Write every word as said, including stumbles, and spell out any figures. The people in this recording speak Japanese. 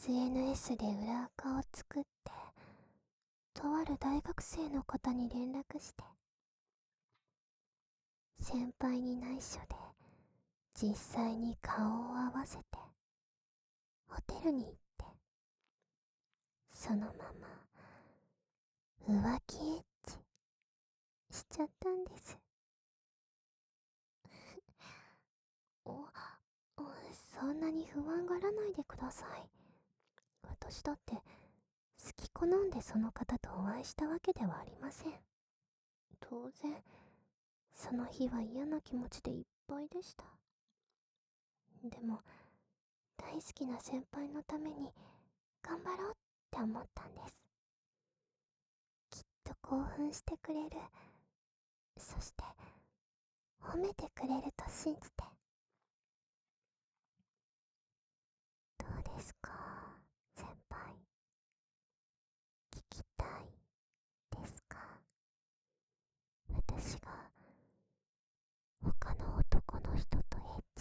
スエヌエス で裏アカを作って、とある大学生の方に連絡して、先輩に内緒で実際に顔を合わせて、ホテルに行って、そのまま浮気エッチしちゃったんです。お、おそんなに不安がらないでください。私だって好き好んでその方とお会いしたわけではありません。当然その日は嫌な気持ちでいっぱいでした。でも大好きな先輩のために頑張ろうって思ったんです。きっと興奮してくれる、そして褒めてくれると信じて。どうですか先輩、聞きたいですか？私が他の男の人とエッ